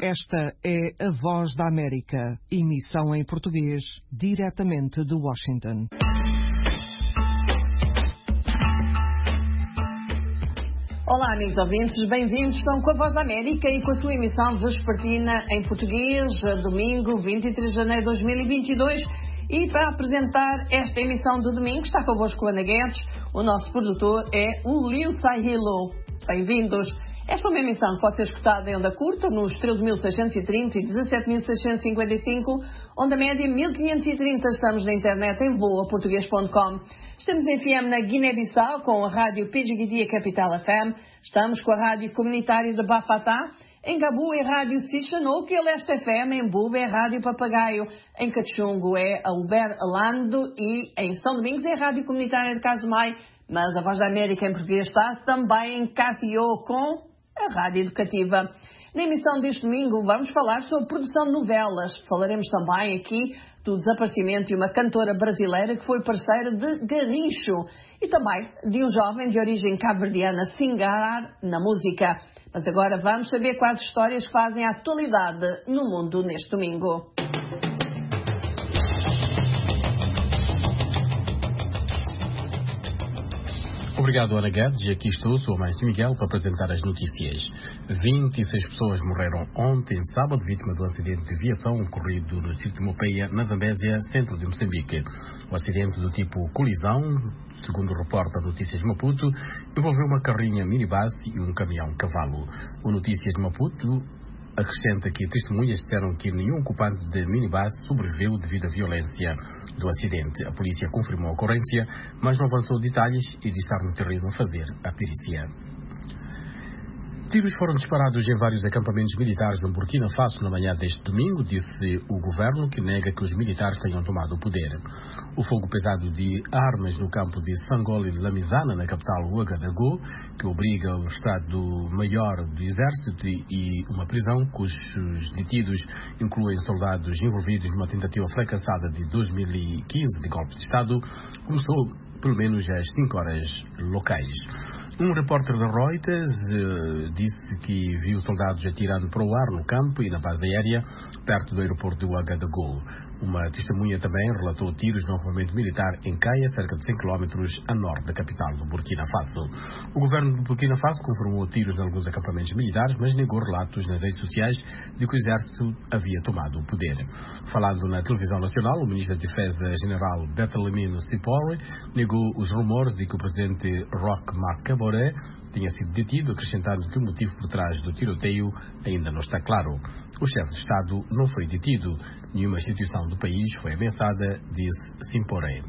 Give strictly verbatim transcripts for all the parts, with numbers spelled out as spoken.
Esta é a Voz da América, emissão em português, diretamente de Washington. Olá, amigos ouvintes, bem-vindos. Estão com a Voz da América e com a sua emissão vespertina em português, domingo, vinte e três de janeiro de dois mil e vinte e dois. E para apresentar esta emissão de domingo está convosco o Ana Guedes, o nosso produtor é o Liu Saihilo. Bem-vindos. Esta é uma emissão que pode ser escutada em onda curta, nos treze mil seiscentos e trinta e dezassete mil seiscentos e cinquenta e cinco, onda média mil quinhentos e trinta. Estamos na internet em voa português ponto com. Estamos em F M na Guiné-Bissau com a rádio P G D Capital F M. Estamos com a rádio comunitária de Bafatá. Em Gabu é a rádio Sishanouki, a Leste F M. Em Buba é a rádio Papagaio. Em Cachungo é a Uber Alando. E em São Domingos é a rádio comunitária de Casumai. Mas a Voz da América em português está também em Catió com a Rádio Educativa. Na emissão deste domingo vamos falar sobre produção de novelas. Falaremos também aqui do desaparecimento de uma cantora brasileira que foi parceira de Garrincho e também de um jovem de origem cabo-verdiana se enganar na música. Mas agora vamos saber quais histórias fazem a atualidade no mundo neste domingo. Obrigado, Ana Guedes, e aqui estou, sou o Márcio Miguel, para apresentar as notícias. vinte e seis pessoas morreram ontem, sábado, vítima do acidente de aviação ocorrido no distrito de Mopeia, na Zambésia, centro de Moçambique. O acidente do tipo colisão, segundo reporta Notícias de Maputo, envolveu uma carrinha minibus e um caminhão-cavalo. O Notícias de Maputo acrescenta que testemunhas disseram que nenhum ocupante de minibus sobreviveu devido à violência do acidente. A polícia confirmou a ocorrência, mas não avançou detalhes e disse estar no terreno a fazer a perícia. Tiros foram disparados em vários acampamentos militares no Burkina Faso na manhã deste domingo, disse o governo, que nega que os militares tenham tomado o poder. O fogo pesado de armas no campo de Sangoli de Lamizana, na capital Ouagadougou, que obriga o Estado-Maior do Exército e uma prisão cujos detidos incluem soldados envolvidos numa tentativa fracassada de dois mil e quinze de golpe de Estado, começou pelo menos às cinco horas locais. Um repórter da Reuters uh, disse que viu soldados atirando para o ar no campo e na base aérea perto do aeroporto de Ouagadougou. Uma testemunha também relatou tiros no acampamento militar em Caia, cerca de cem quilómetros a norte da capital do Burkina Faso. O governo do Burkina Faso confirmou tiros em alguns acampamentos militares, mas negou relatos nas redes sociais de que o exército havia tomado o poder. Falando na televisão nacional, o ministro da Defesa General Bartolomeu Sipori negou os rumores de que o presidente Roch Marc Kabore tinha sido detido, acrescentando que o motivo por trás do tiroteio ainda não está claro. O chefe de Estado não foi detido. Nenhuma instituição do país foi ameaçada, disse Simpore.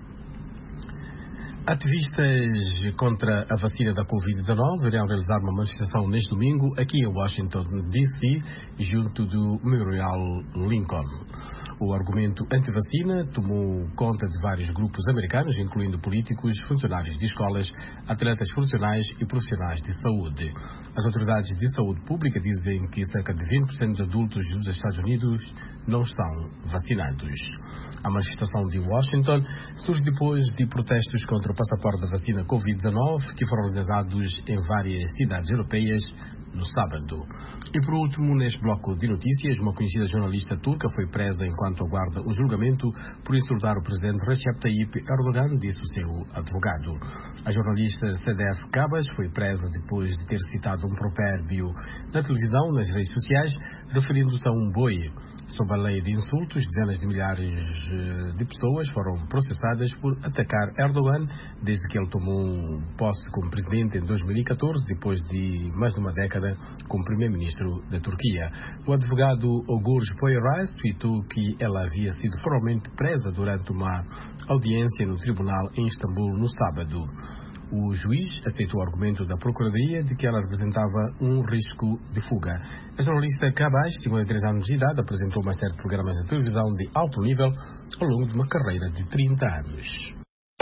Ativistas contra a vacina da covid dezenove irão realizar uma manifestação neste domingo aqui em Washington, D C, junto do Memorial Lincoln. O argumento anti-vacina tomou conta de vários grupos americanos, incluindo políticos, funcionários de escolas, atletas profissionais e profissionais de saúde. As autoridades de saúde pública dizem que cerca de vinte por cento de adultos dos Estados Unidos não estão vacinados. A manifestação de Washington surge depois de protestos contra o passaporte da vacina covid dezenove, que foram realizados em várias cidades europeias no sábado. E por último, neste bloco de notícias, uma conhecida jornalista turca foi presa enquanto aguarda o julgamento por insultar o presidente Recep Tayyip Erdogan, disse o seu advogado. A jornalista Sedef Cabas foi presa depois de ter citado um provérbio na televisão, nas redes sociais, referindo-se a um boi. Sob a lei de insultos, dezenas de milhares de pessoas foram processadas por atacar Erdogan desde que ele tomou posse como presidente em dois mil e catorze, depois de mais de uma década como primeiro-ministro da Turquia. O advogado Ogurj Poyraz tweetou que ela havia sido formalmente presa durante uma audiência no tribunal em Istambul no sábado. O juiz aceitou o argumento da Procuradoria de que ela representava um risco de fuga. A jornalista Cabas, cinquenta e três anos de idade, apresentou uma série de programas de televisão de alto nível ao longo de uma carreira de trinta anos.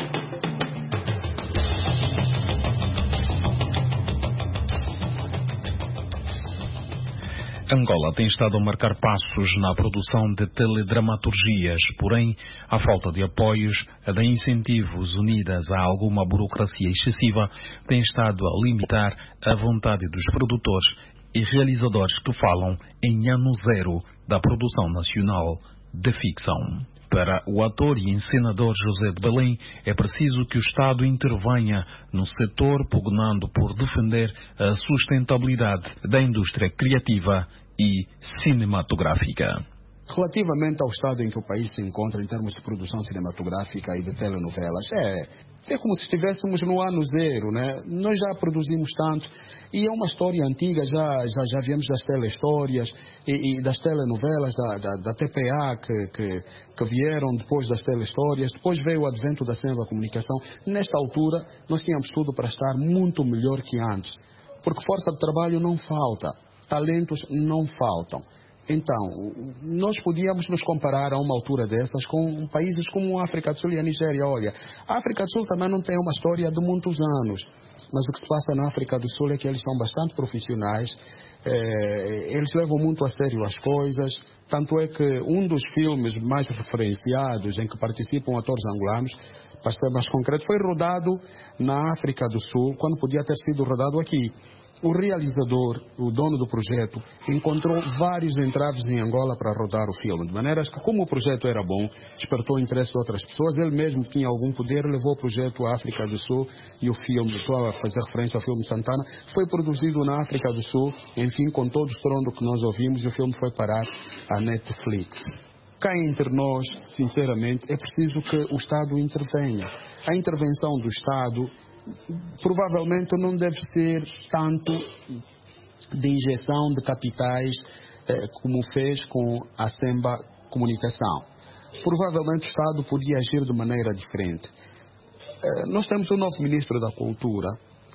Angola tem estado a marcar passos na produção de teledramaturgias, porém, a falta de apoios, a de incentivos unidas a alguma burocracia excessiva, tem estado a limitar a vontade dos produtores e realizadores que falam em ano zero da produção nacional de ficção. Para o ator e encenador José de Belém, é preciso que o Estado intervenha no setor, pugnando por defender a sustentabilidade da indústria criativa e cinematográfica. Relativamente ao estado em que o país se encontra em termos de produção cinematográfica e de telenovelas, é, é como se estivéssemos no ano zero, né? Nós já produzimos tanto e é uma história antiga, já, já, já viemos das telestórias e, e das telenovelas da, da, da T P A que, que, que vieram depois das telestórias, depois veio o advento da nova comunicação. Nesta altura, nós tínhamos tudo para estar muito melhor que antes, porque força de trabalho não falta, talentos não faltam. Então, nós podíamos nos comparar a uma altura dessas com países como a África do Sul e a Nigéria. Olha, a África do Sul também não tem uma história de muitos anos, mas o que se passa na África do Sul é que eles são bastante profissionais, eh, eles levam muito a sério as coisas, tanto é que um dos filmes mais referenciados em que participam atores angolanos, para ser mais concreto, foi rodado na África do Sul, quando podia ter sido rodado aqui. O realizador, o dono do projeto, encontrou vários entraves em Angola para rodar o filme, de maneira que, como o projeto era bom, despertou o interesse de outras pessoas, ele mesmo tinha algum poder, levou o projeto à África do Sul e o filme, estou a fazer referência ao filme Santana, foi produzido na África do Sul, enfim, com todo o estrondo que nós ouvimos, e o filme foi parar à Netflix. Cá entre nós, sinceramente, é preciso que o Estado intervenha. A intervenção do Estado provavelmente não deve ser tanto de injeção de capitais eh, como fez com a Semba Comunicação. Provavelmente o Estado podia agir de maneira diferente. Eh, nós temos um novo Ministro da Cultura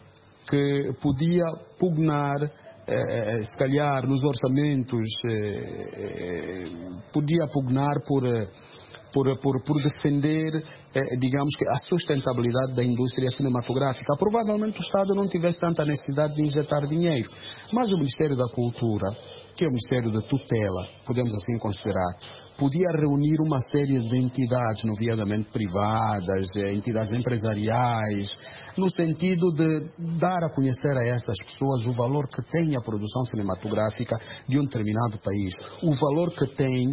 que podia pugnar, eh, se calhar nos orçamentos, eh, eh, podia pugnar por... Eh, Por, por, por defender, eh, digamos que, a sustentabilidade da indústria cinematográfica. Provavelmente o Estado não tivesse tanta necessidade de injetar dinheiro. Mas o Ministério da Cultura, que é o Ministério da Tutela, podemos assim considerar, podia reunir uma série de entidades, nomeadamente privadas, eh, entidades empresariais, no sentido de dar a conhecer a essas pessoas o valor que tem a produção cinematográfica de um determinado país, o valor que tem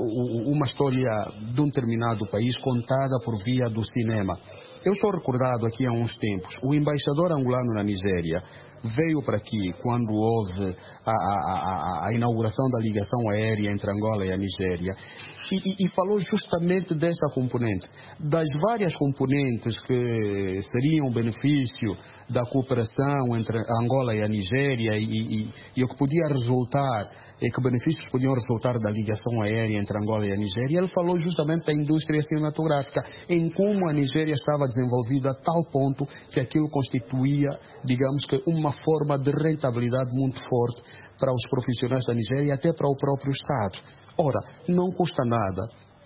o, uma história de um determinado país contada por via do cinema. Eu estou recordado aqui há uns tempos, o embaixador angolano na Nigéria veio para aqui quando houve a, a, a, a inauguração da ligação aérea entre Angola e a Nigéria e, e, e falou justamente desta componente, das várias componentes que seriam o benefício da cooperação entre a Angola e a Nigéria e, e, e o que podia resultar, e que benefícios podiam resultar da ligação aérea entre Angola e a Nigéria. Ele falou justamente da indústria cinematográfica, em como a Nigéria estava desenvolvida a tal ponto que aquilo constituía, digamos que, uma forma de rentabilidade muito forte para os profissionais da Nigéria e até para o próprio Estado. Ora, não custa nada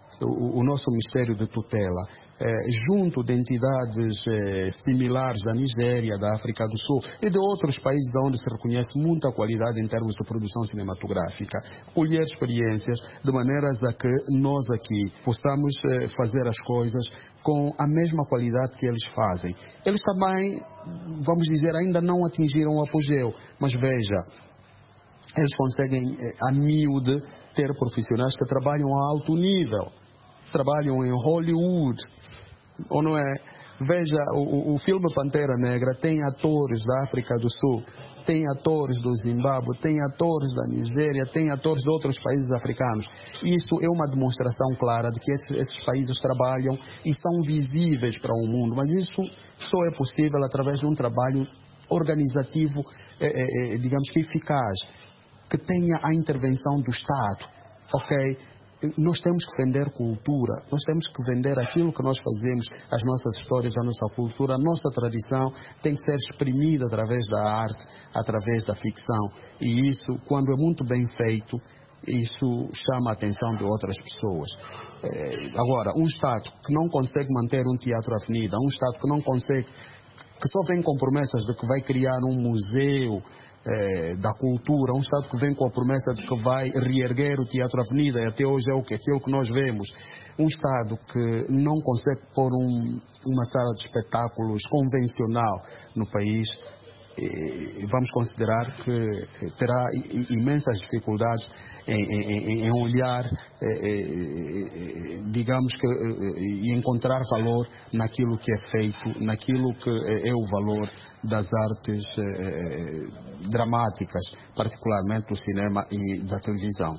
o, o nosso Ministério de Tutela, eh, junto de entidades eh, similares da Nigéria, da África do Sul e de outros países onde se reconhece muita qualidade em termos de produção cinematográfica, colher experiências de maneiras a que nós aqui possamos eh, fazer as coisas com a mesma qualidade que eles fazem. Eles também, vamos dizer, ainda não atingiram o apogeu, mas veja, eles conseguem eh, a miúde ter profissionais que trabalham a alto nível, trabalham em Hollywood, ou não é? Veja, o, o filme Pantera Negra tem atores da África do Sul, tem atores do Zimbábue, tem atores da Nigéria, tem atores de outros países africanos. Isso é uma demonstração clara de que esses, esses países trabalham e são visíveis para o mundo, mas isso só é possível através de um trabalho organizativo, é, é, digamos que eficaz, que tenha a intervenção do Estado, ok? Nós temos que vender cultura, nós temos que vender aquilo que nós fazemos, as nossas histórias, a nossa cultura, a nossa tradição tem que ser exprimida através da arte, através da ficção. E isso, quando é muito bem feito, isso chama a atenção de outras pessoas. É, agora, um Estado que não consegue manter um teatro avenida, um Estado que não consegue, que só vem com promessas de que vai criar um museu Eh, da cultura, um Estado que vem com a promessa de que vai reerguer o Teatro Avenida, e até hoje é o que, aquilo que nós vemos, um Estado que não consegue pôr um, uma sala de espetáculos convencional no país, eh, vamos considerar que terá imensas dificuldades em, em, em olhar, eh, eh, digamos que, e eh, encontrar valor naquilo que é feito, naquilo que é o valor das artes eh, dramáticas, particularmente do cinema e da televisão.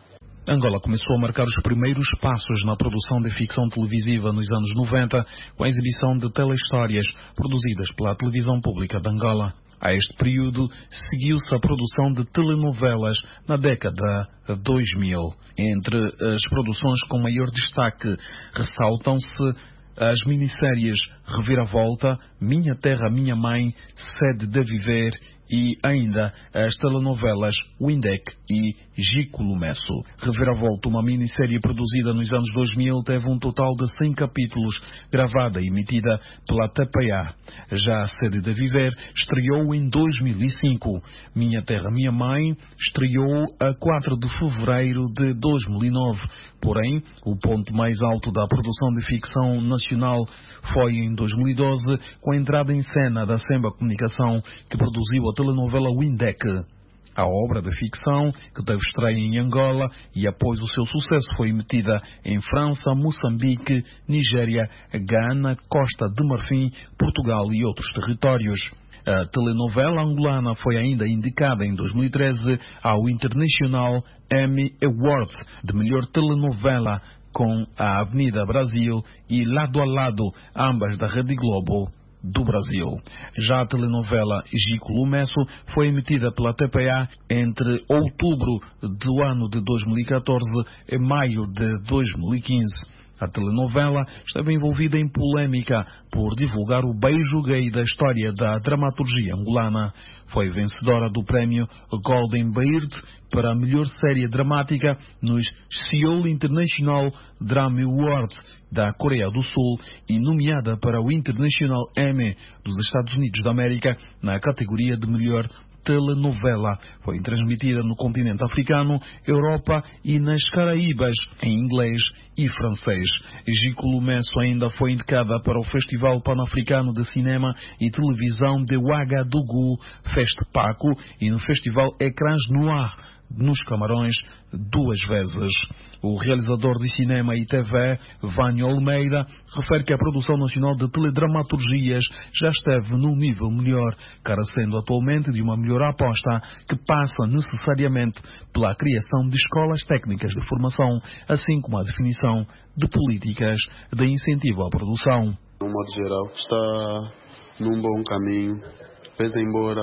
Angola começou a marcar os primeiros passos na produção de ficção televisiva nos anos noventa, com a exibição de telehistórias produzidas pela televisão pública de Angola. A este período, seguiu-se a produção de telenovelas na década de dois mil. Entre as produções com maior destaque, ressaltam-se as minisséries Reviravolta, Minha Terra, Minha Mãe, Sede de Viver e ainda as telenovelas Windec e Gico Lumesso. Reviravolta, uma minissérie produzida nos anos dois mil, teve um total de cem capítulos, gravada e emitida pela T P A. Já a Sede de Viver estreou em dois mil e cinco. Minha Terra, Minha Mãe estreou a quatro de fevereiro de dois mil e nove. Porém, o ponto mais alto da produção de ficção nacional foi em dois mil e doze, com a entrada em cena da Semba Comunicação, que produziu a telenovela Windec. A obra de ficção, que teve estreia em Angola e após o seu sucesso foi emitida em França, Moçambique, Nigéria, Gana, Costa de Marfim, Portugal e outros territórios. A telenovela angolana foi ainda indicada em dois mil e treze ao International Emmy Awards de melhor telenovela, com a Avenida Brasil e Lado a Lado, ambas da Rede Globo do Brasil. Já a telenovela Gico Lumesso foi emitida pela T P A entre outubro do ano de dois mil e catorze e maio de dois mil e quinze. A telenovela esteve envolvida em polêmica por divulgar o beijo gay da história da dramaturgia angolana. Foi vencedora do prémio Golden Beard para a melhor série dramática nos Seoul International Drama Awards da Coreia do Sul e nomeada para o International Emmy dos Estados Unidos da América na categoria de melhor telenovela. Foi transmitida no continente africano, Europa e nas Caraíbas, em inglês e francês. Gico Lumesso ainda foi indicada para o Festival Pan-Africano de Cinema e Televisão de Ouagadougou, Festpaco, e no Festival Ecrãs Noir, nos Camarões, duas vezes. O realizador de cinema e T V, Vânio Almeida, refere que a produção nacional de teledramaturgias já esteve num nível melhor, carecendo atualmente de uma melhor aposta que passa necessariamente pela criação de escolas técnicas de formação, assim como a definição de políticas de incentivo à produção. No modo geral, está num bom caminho, pese embora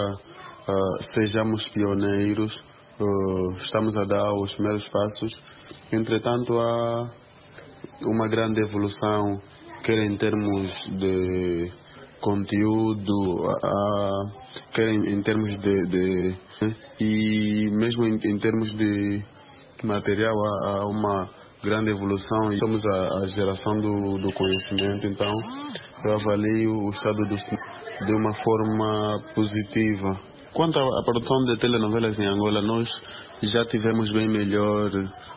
uh, sejamos pioneiros. Uh, estamos a dar os primeiros passos. Entretanto, há uma grande evolução, quer em termos de conteúdo, há, quer em, em termos de, de e mesmo em, em termos de material, há, há uma grande evolução e somos a, a geração do, do conhecimento. Então, eu avalio o estado do cinema de uma forma positiva. Quanto à produção de telenovelas em Angola, nós já tivemos bem melhor,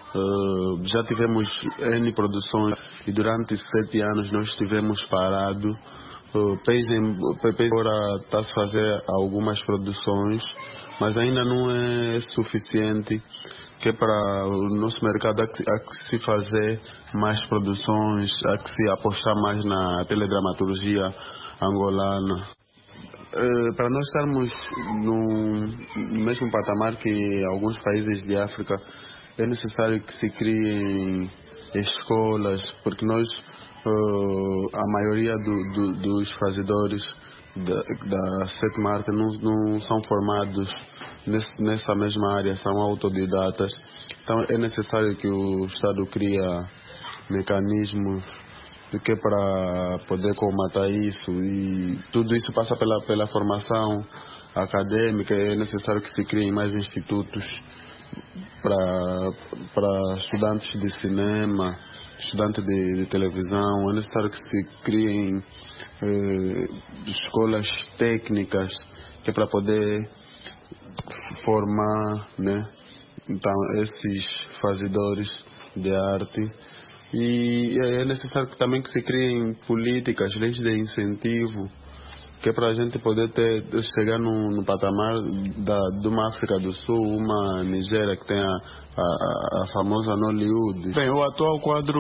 uh, já tivemos N produções e durante sete anos nós estivemos parados. Uh, agora está-se a fazer algumas produções, mas ainda não é suficiente, que é para o nosso mercado há que, há que se fazer mais produções, há que se apostar mais na teledramaturgia angolana. Uh, para nós estarmos no mesmo patamar que alguns países de África, é necessário que se criem escolas, porque nós, uh, a maioria do, do, dos fazedores da, da sétima arte não, não são formados nesse, nessa mesma área, são autodidatas. Então é necessário que o Estado crie mecanismos do que para poder combater isso, e tudo isso passa pela, pela formação acadêmica. É necessário que se criem mais institutos para, para estudantes de cinema, estudantes de, de televisão. É necessário que se criem eh, escolas técnicas, que é para poder formar, né, então, esses fazedores de arte. E é necessário também que se criem políticas, leis de incentivo que é para a gente poder ter, chegar no, no patamar da, de uma África do Sul, uma Nigéria que tem a, a, a famosa Nollywood. Bem, o atual quadro,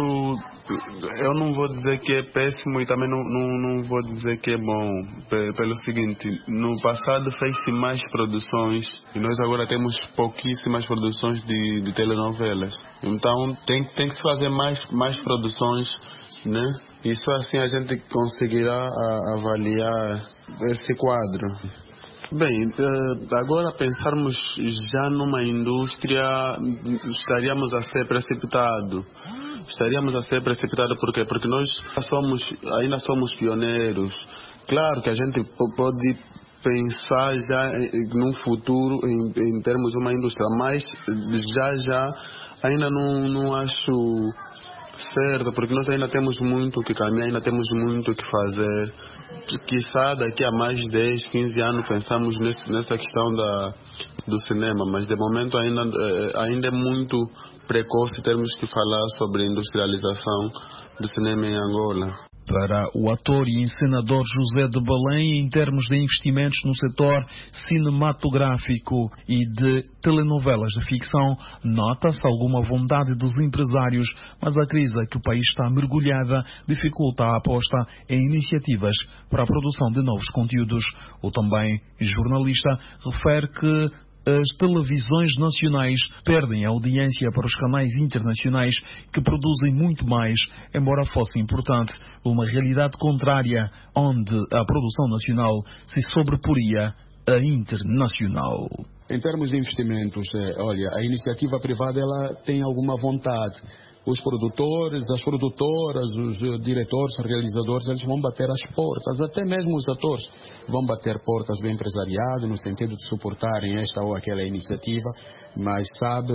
eu não vou dizer que é péssimo e também não, não, não vou dizer que é bom, pelo seguinte, no passado fez-se mais produções e nós agora temos pouquíssimas produções de, de telenovelas. Então tem, tem que se fazer mais, mais produções, né? E só assim a gente conseguirá a, avaliar esse quadro. Bem, agora pensarmos já numa indústria, estaríamos a ser precipitado. Estaríamos a ser precipitado por quê? Porque nós somos, ainda somos pioneiros. Claro que a gente pode pensar já num futuro em, em termos de uma indústria, mas já já ainda não, não acho certo, porque nós ainda temos muito que caminhar, ainda temos muito que fazer. Quizá daqui a mais de dez, quinze anos pensamos nesse, nessa questão da, do cinema, mas de momento ainda, ainda é muito precoce termos que falar sobre a industrialização do cinema em Angola. Para o ator e encenador José de Belém, em termos de investimentos no setor cinematográfico e de telenovelas de ficção, nota-se alguma vontade dos empresários, mas a crise que o país está mergulhada dificulta a aposta em iniciativas para a produção de novos conteúdos. O também jornalista refere que as televisões nacionais perdem a audiência para os canais internacionais que produzem muito mais, embora fosse importante uma realidade contrária, onde a produção nacional se sobreporia à internacional. Em termos de investimentos, olha, a iniciativa privada ela tem alguma vontade. Os produtores, as produtoras, os diretores, realizadores, eles vão bater as portas, até mesmo os atores vão bater portas do empresariado no sentido de suportarem esta ou aquela iniciativa, mas sabe,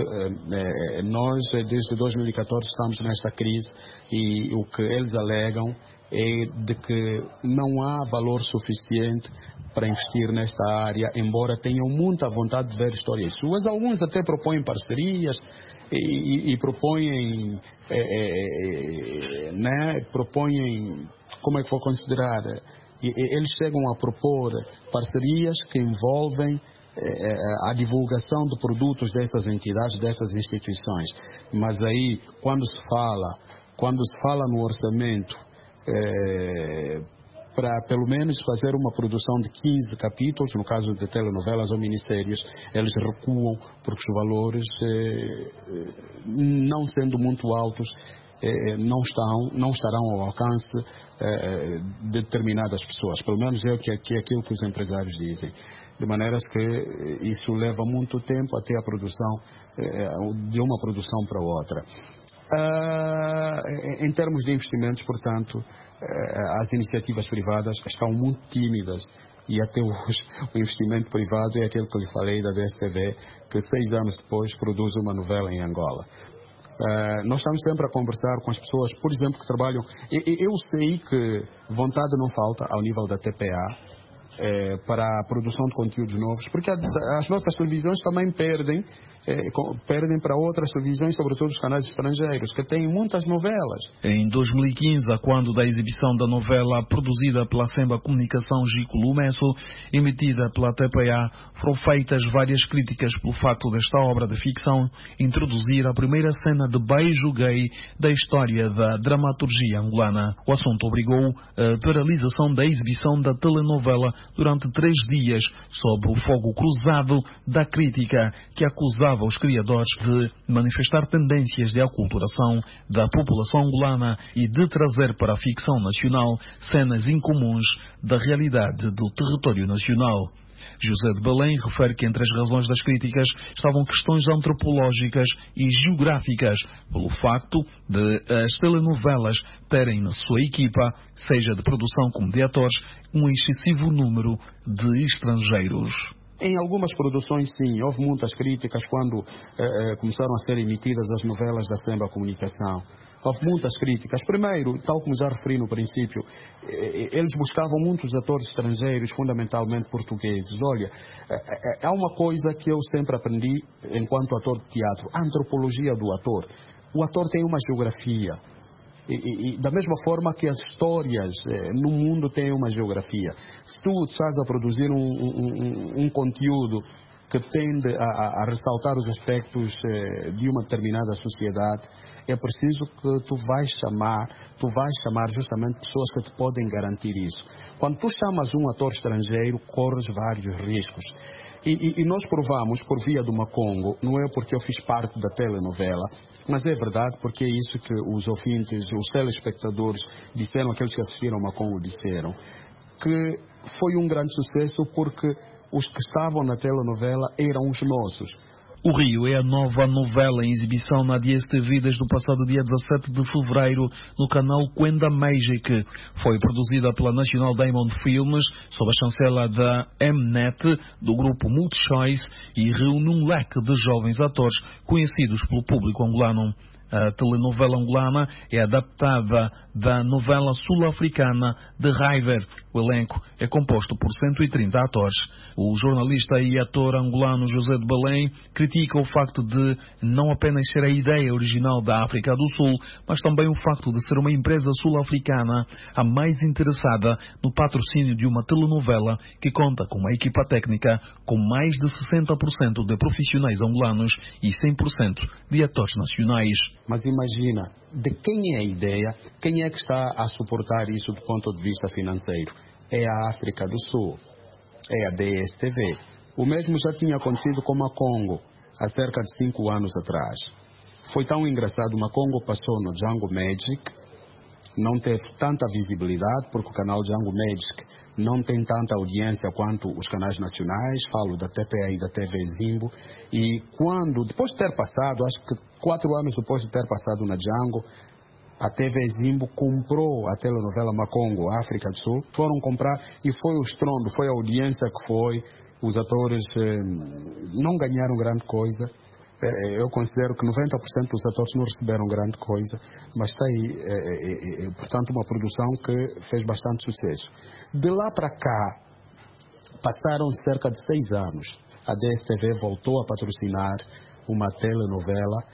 nós desde dois mil e catorze estamos nesta crise e o que eles alegam é de que não há valor suficiente para investir nesta área, embora tenham muita vontade de ver histórias suas. Alguns até propõem parcerias e, e, e propõem, é, é, né, propõem, como é que vou considerar, e, eles chegam a propor parcerias que envolvem é, a divulgação de produtos dessas entidades, dessas instituições. Mas aí, quando se fala, quando se fala no orçamento, É, para pelo menos fazer uma produção de quinze capítulos, no caso de telenovelas ou minissérios, eles recuam porque os valores, é, não sendo muito altos, é, não, estão, não estarão ao alcance é, de determinadas pessoas. Pelo menos é, que, que é aquilo que os empresários dizem. De maneira que isso leva muito tempo até a produção, é, de uma produção para outra. Uh, em termos de investimentos, portanto, uh, as iniciativas privadas estão muito tímidas e até hoje o investimento privado é aquele que lhe falei da D S T V, que seis anos depois produz uma novela em Angola. Uh, nós estamos sempre a conversar com as pessoas, por exemplo, que trabalham. Eu, eu sei que vontade não falta ao nível da T P A, É, para a produção de conteúdos novos, porque a, as nossas televisões também perdem, é, com, perdem para outras televisões, sobretudo os canais estrangeiros, que têm muitas novelas. Em dois mil e quinze, quando da exibição da novela produzida pela Semba Comunicação Gico Lumesso, emitida pela T P A, foram feitas várias críticas pelo facto desta obra de ficção introduzir a primeira cena de beijo gay da história da dramaturgia angolana. O assunto obrigou a paralisação da exibição da telenovela durante três dias, sob o fogo cruzado da crítica que acusava os criadores de manifestar tendências de aculturação da população angolana e de trazer para a ficção nacional cenas incomuns da realidade do território nacional. José de Belém refere que entre as razões das críticas estavam questões antropológicas e geográficas, pelo facto de as telenovelas terem na sua equipa, seja de produção como de atores, um excessivo número de estrangeiros. Em algumas produções, sim, houve muitas críticas quando eh, começaram a ser emitidas as novelas da Semba Comunicação. Houve muitas críticas. Primeiro, tal como já referi no princípio, eh, eles buscavam muitos atores estrangeiros, fundamentalmente portugueses. Olha, eh, há uma coisa que eu sempre aprendi enquanto ator de teatro, a antropologia do ator. O ator tem uma geografia. E, e, e da mesma forma que as histórias eh, no mundo têm uma geografia. Se tu estás a produzir um, um, um, um conteúdo que tende a, a, a ressaltar os aspectos eh, de uma determinada sociedade, é preciso que tu vais chamar, tu vais chamar justamente pessoas que te podem garantir isso. Quando tu chamas um ator estrangeiro, corres vários riscos. E, e, e nós provamos, por via do Macongo, não é porque eu fiz parte da telenovela, mas é verdade porque é isso que os ouvintes, os telespectadores disseram, aqueles que assistiram ao Macongo disseram, que foi um grande sucesso porque os que estavam na telenovela eram os nossos. O Rio é a nova novela em exibição na D S T V desde o passado dia dezassete de fevereiro no canal Quenda Magic. Foi produzida pela National Diamond Films sob a chancela da M-Net do grupo MultiChoice e reúne um leque de jovens atores conhecidos pelo público angolano. A telenovela angolana é adaptada da novela sul-africana The River. O elenco é composto por cento e trinta atores. O jornalista e ator angolano José de Belém critica o facto de não apenas ser a ideia original da África do Sul, mas também o facto de ser uma empresa sul-africana a mais interessada no patrocínio de uma telenovela que conta com uma equipa técnica com mais de sessenta por cento de profissionais angolanos e cem por cento de atores nacionais. Mas imagina, de quem é a ideia? Quem é que está a suportar isso do ponto de vista financeiro? É a África do Sul, é a D S T V. O mesmo já tinha acontecido com a Macongo há cerca de cinco anos atrás. Foi tão engraçado, o Macongo passou no Django Magic, não teve tanta visibilidade porque o canal Django Magic não tem tanta audiência quanto os canais nacionais, falo da T P A e da T V Zimbo, e quando, depois de ter passado, acho que quatro anos depois de ter passado na Django, a T V Zimbo comprou a telenovela Macongo, África do Sul, foram comprar e foi o estrondo, foi a audiência que foi, os atores eh, não ganharam grande coisa. Eu considero que noventa por cento dos atores não receberam grande coisa, mas está aí, é, é, é, portanto, uma produção que fez bastante sucesso. De lá para cá, passaram cerca de seis anos. A D S T V voltou a patrocinar uma telenovela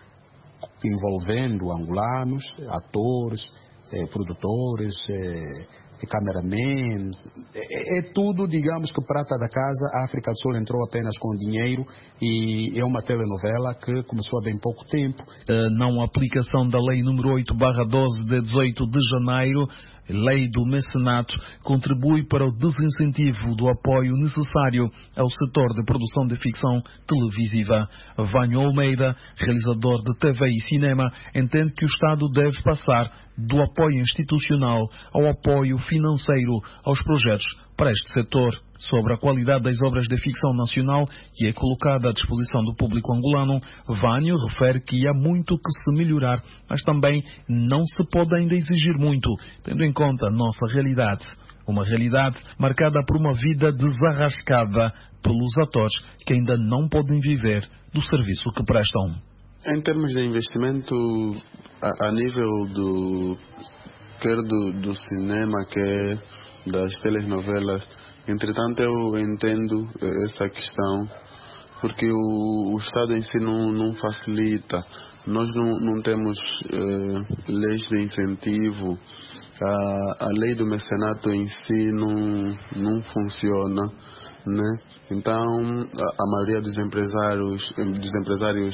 envolvendo angolanos, atores, eh, produtores, eh, cameraman, é, é tudo, digamos que prata da casa. A África do Sul entrou apenas com dinheiro e é uma telenovela que começou há bem pouco tempo. A não aplicação da Lei número oito barra doze de dezoito de janeiro, Lei do Mecenato, contribui para o desincentivo do apoio necessário ao setor de produção de ficção televisiva. Vânio Almeida, realizador de T V e cinema, entende que o Estado deve passar do apoio institucional ao apoio financeiro aos projetos para este setor. Sobre a qualidade das obras de ficção nacional que é colocada à disposição do público angolano, Vânio refere que há muito que se melhorar, mas também não se pode ainda exigir muito, tendo em conta a nossa realidade. Uma realidade marcada por uma vida desarrascada pelos atores que ainda não podem viver do serviço que prestam. Em termos de investimento, a, a nível do quer do, do cinema, quer das telenovelas, entretanto eu entendo essa questão, porque o, o Estado em si não, não facilita. Nós não, não temos eh, leis de incentivo, a, a lei do mecenato em si não, não funciona, né? Então a, a maioria dos empresários, dos empresários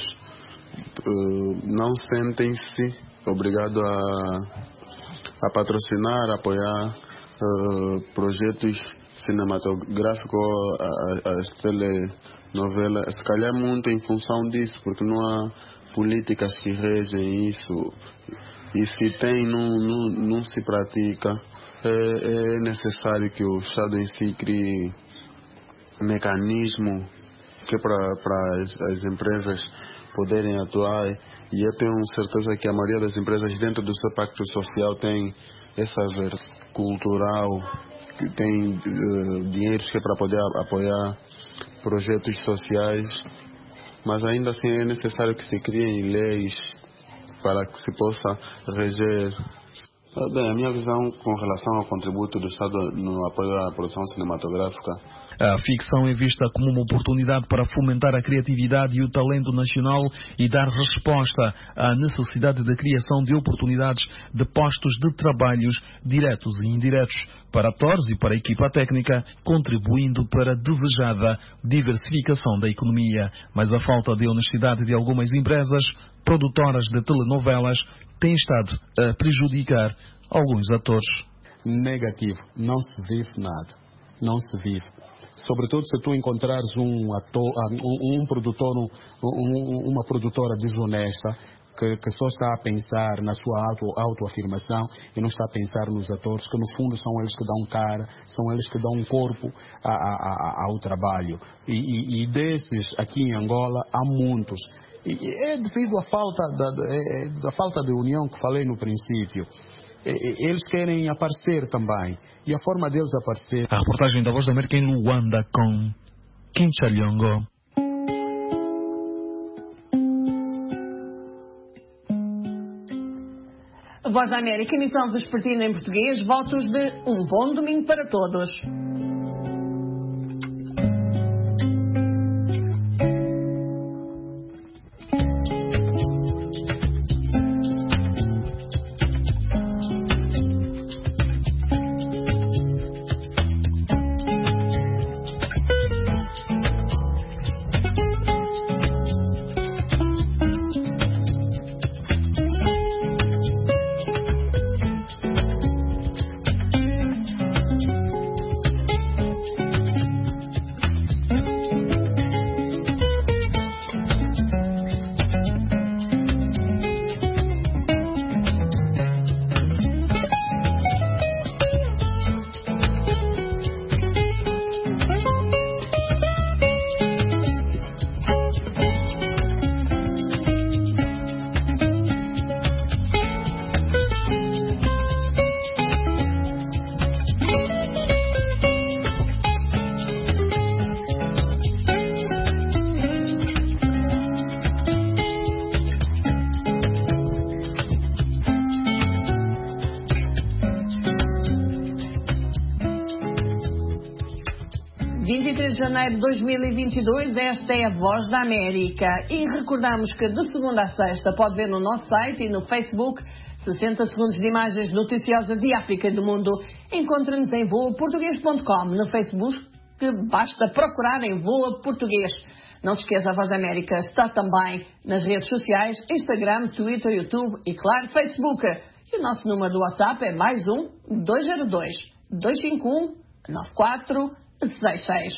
Uh, não sentem-se obrigados a, a patrocinar, a apoiar uh, projetos cinematográficos, as telenovelas, se calhar muito em função disso, porque não há políticas que regem isso, e se tem, não, não, não se pratica. É, é necessário que o Estado em si crie mecanismo que para as, as empresas poderem atuar, e eu tenho certeza que a maioria das empresas dentro do seu pacto social tem essa vertente cultural, que tem uh, dinheiros que é para poder apoiar projetos sociais, mas ainda assim é necessário que se criem leis para que se possa reger. Bem, a minha visão com relação ao contributo do Estado no apoio à produção cinematográfica. A ficção é vista como uma oportunidade para fomentar a criatividade e o talento nacional e dar resposta à necessidade da criação de oportunidades de postos de trabalhos diretos e indiretos para atores e para a equipa técnica, contribuindo para a desejada diversificação da economia. Mas a falta de honestidade de algumas empresas produtoras de telenovelas tem estado a prejudicar alguns atores. Negativo. Não se vive nada. Não se vive. Sobretudo se tu encontrares um ator, um, um produtor, um, uma produtora desonesta que, que só está a pensar na sua auto, autoafirmação e não está a pensar nos atores, que no fundo são eles que dão cara, são eles que dão um corpo a, a, a, ao trabalho. E, e, e desses, aqui em Angola, há muitos. E é devido à falta da, da, da falta de união que falei no princípio. Eles querem aparecer também. E a forma deles aparecer... A reportagem da Voz da América em Luanda com Kim Chaliongo. A Voz da América, emissão vespertina em português, votos de um bom domingo para todos. vinte e três de janeiro de dois mil e vinte e dois, esta é a Voz da América. E recordamos que de segunda a sexta pode ver no nosso site e no Facebook sessenta segundos de imagens noticiosas de África e do mundo. Encontre-nos em voa português ponto com, no Facebook, que basta procurar em Voa Português. Não se esqueça, a Voz da América está também nas redes sociais, Instagram, Twitter, YouTube e, claro, Facebook. E o nosso número do WhatsApp é mais um dois zero dois, dois cinco um, nove quatro seis seis.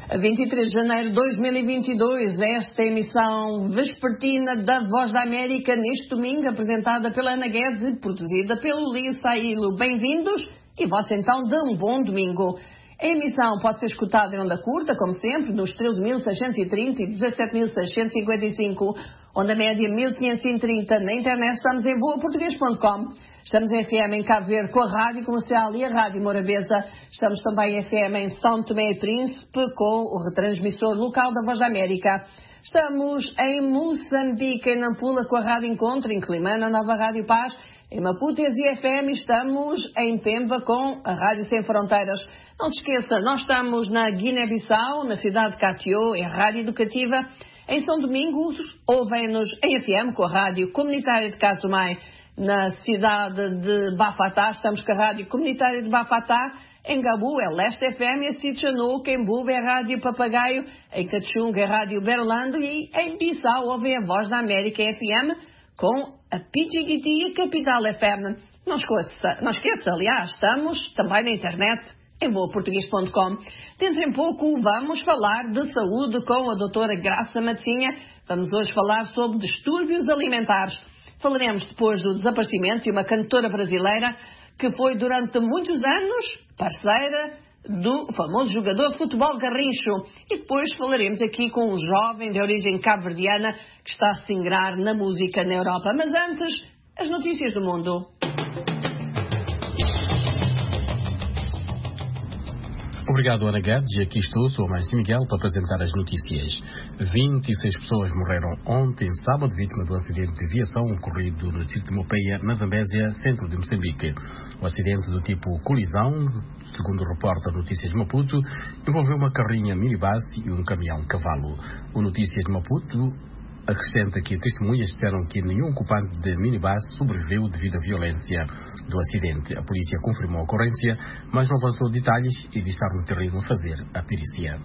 A vinte e três de janeiro de dois mil e vinte e dois, esta emissão vespertina da Voz da América, neste domingo, apresentada pela Ana Guedes e produzida pelo Lio Sailo. Bem-vindos e votos então de um bom domingo. A emissão pode ser escutada em onda curta, como sempre, nos treze mil seiscentos e trinta e dezassete mil seiscentos e cinquenta e cinco, onda média mil quinhentos e trinta. Na internet estamos em boa português ponto com. Estamos em F M em Cabo Verde com a Rádio Comercial e a Rádio Morabeza. Estamos também em F M em São Tomé e Príncipe com o retransmissor local da Voz da América. Estamos em Moçambique, em Nampula, com a Rádio Encontro, em Climana, a Nova Rádio Paz. Em Maputo e F M estamos em Pemba com a Rádio Sem Fronteiras. Não se esqueça, nós estamos na Guiné-Bissau, na cidade de Catió, em Rádio Educativa. Em São Domingos, ouvem-nos em F M com a Rádio Comunitária de Casumai. Na cidade de Bafatá, estamos com a Rádio Comunitária de Bafatá. Em Gabu é Leste F M, em Sitchanuca, em Buba é Rádio Papagaio, em Cachunga é Rádio Berlando e em Bissau ouvem a Voz da América F M com a Pichiguiti Capital F M. Não esqueça, não esqueça, aliás, estamos também na internet em boa português ponto com. Dentro em pouco vamos falar de saúde com a doutora Graça Matinha. Vamos hoje falar sobre distúrbios alimentares. Falaremos depois do desaparecimento de uma cantora brasileira que foi durante muitos anos parceira do famoso jogador de futebol Garrincho. E depois falaremos aqui com um jovem de origem cabo-verdiana que está a se ingrar na música na Europa. Mas antes, as notícias do mundo. Obrigado, Ana Guedes. E aqui estou, sou o Márcio Miguel, para apresentar as notícias. vinte e seis pessoas morreram ontem, sábado, vítima do acidente de aviação ocorrido no distrito de Mopeia, na Zambésia, centro de Moçambique. O acidente do tipo colisão, segundo reporta Notícias de Maputo, envolveu uma carrinha minibus e um caminhão-cavalo. O Notícias de Maputo acrescenta que testemunhas disseram que nenhum ocupante de minibus sobreviveu devido à violência do acidente. A polícia confirmou a ocorrência, mas não avançou detalhes e disse estar no terreno a fazer a perícia.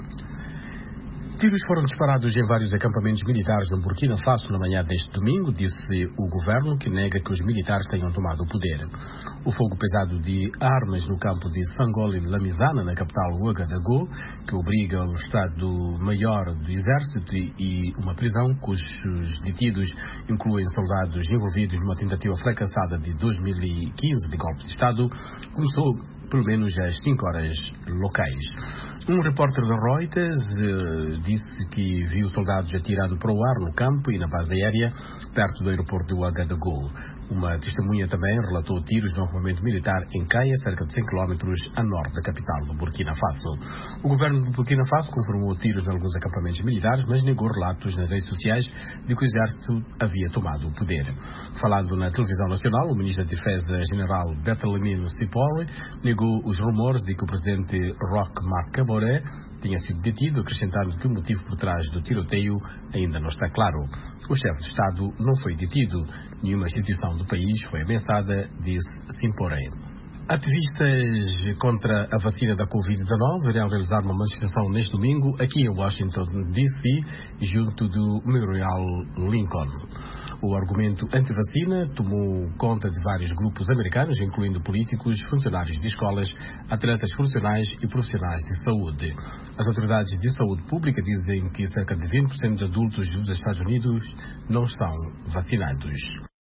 Tiros foram disparados em vários acampamentos militares no Burkina Faso na manhã deste domingo, disse o governo, que nega que os militares tenham tomado o poder. O fogo pesado de armas no campo de Sangol e Lamizana, na capital Ouagadougou, que obriga o Estado-Maior do Exército e uma prisão cujos detidos incluem soldados envolvidos numa tentativa fracassada de dois mil e quinze de golpe de Estado, começou pelo menos às cinco horas locais. Um repórter da Reuters uh, disse que viu soldados atirando para o ar no campo e na base aérea perto do aeroporto de Ouagadougou. Uma testemunha também relatou tiros no armamento militar em Caia, cerca de cem quilómetros a norte da capital do Burkina Faso. O governo do Burkina Faso confirmou tiros em alguns acampamentos militares, mas negou relatos nas redes sociais de que o exército havia tomado o poder. Falando na televisão nacional, o ministro da Defesa General Bertolomeu Cipolli negou os rumores de que o presidente Roch Marc Kabore tinha sido detido, acrescentando que o motivo por trás do tiroteio ainda não está claro. O chefe de Estado não foi detido. Nenhuma instituição do país foi ameaçada, disse Simpore. Ativistas contra a vacina da covid dezenove irão realizar uma manifestação neste domingo aqui em Washington, D C, junto do Memorial Lincoln. O argumento anti-vacina tomou conta de vários grupos americanos, incluindo políticos, funcionários de escolas, atletas profissionais e profissionais de saúde. As autoridades de saúde pública dizem que cerca de vinte por cento de adultos dos Estados Unidos não estão vacinados.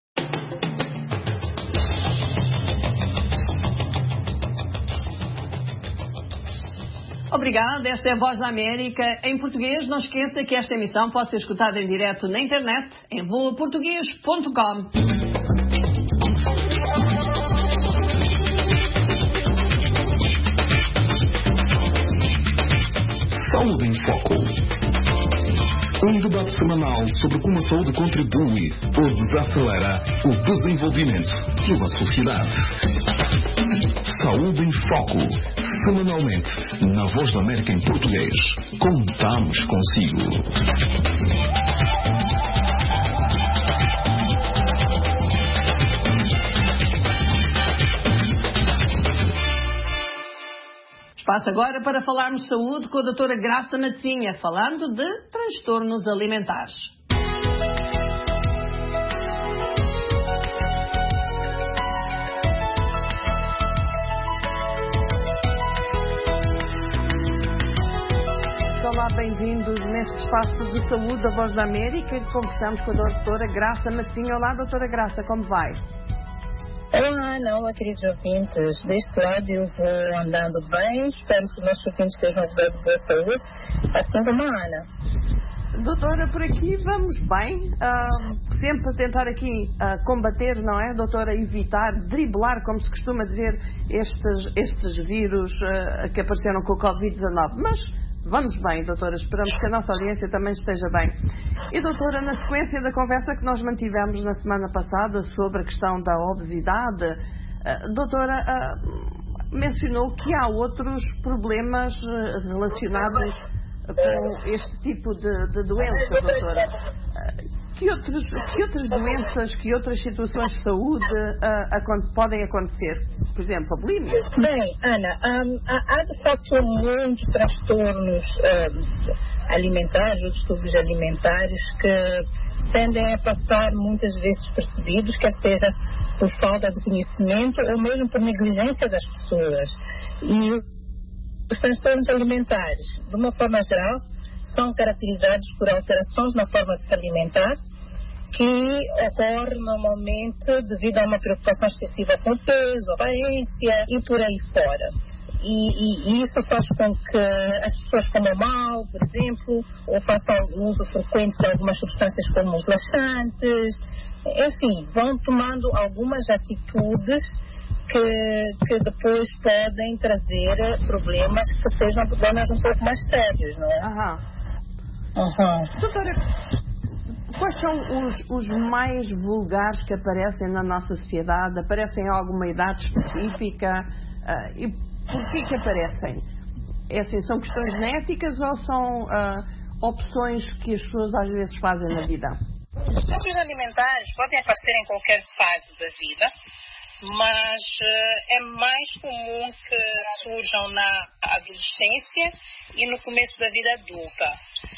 Obrigada, esta é a Voz da América em português. Não esqueça que esta emissão pode ser escutada em direto na internet em boa português ponto com. Saúde em Foco. Um debate semanal sobre como a saúde contribui ou desacelera o desenvolvimento de uma sociedade. Saúde em Foco. Semanalmente, na Voz da América em português. Contamos consigo. Espaço agora para falarmos de saúde com a doutora Graça Matinha, falando de transtornos alimentares. olá, bem-vindos neste espaço de saúde da Voz da América. Conversamos com a doutora Graça Massinha. Olá, doutora Graça, como vai? Olá, Ana, olá, queridos ouvintes. Deste lado eu vou andando bem, espero que os nossos ouvintes estejam de boa saúde, assim como a Ana. Doutora, por aqui vamos bem, uh, sempre a tentar aqui uh, combater, não é, doutora, evitar, driblar, como se costuma dizer, estes, estes vírus uh, que apareceram com o covid dezanove, mas vamos bem, doutora, esperamos que a nossa audiência também esteja bem. E doutora, na sequência da conversa que nós mantivemos na semana passada sobre a questão da obesidade, uh, doutora, uh, mencionou que há outros problemas uh, relacionados com este tipo de, de doença, doutora. Que, outros, que outras doenças, que outras situações de saúde uh, podem acontecer? Por exemplo, a bulimia? Bem, Ana, um, há de facto muitos transtornos um, alimentares, ou distúrbios alimentares que tendem a passar muitas vezes percebidos, quer seja por falta de conhecimento ou mesmo por negligência das pessoas. E os transtornos alimentares, de uma forma geral, são caracterizados por alterações na forma de se alimentar, que ocorre normalmente devido a uma preocupação excessiva com o peso, a aparência e por aí fora. E, e, e isso faz com que as pessoas comam mal, por exemplo, ou façam uso frequente de algumas substâncias como os laxantes, enfim, vão tomando algumas atitudes Que, que depois podem trazer problemas que sejam problemas um pouco mais sérios, não é? Aham. Uhum. Doutora, quais são os, os mais vulgares que aparecem na nossa sociedade? Aparecem em alguma idade específica? Uh, e por que que aparecem? É assim, são questões genéticas ou são uh, opções que as pessoas às vezes fazem na vida? Os distúrbios alimentares podem aparecer em qualquer fase da vida, mas uh, é mais comum que surjam na adolescência e no começo da vida adulta.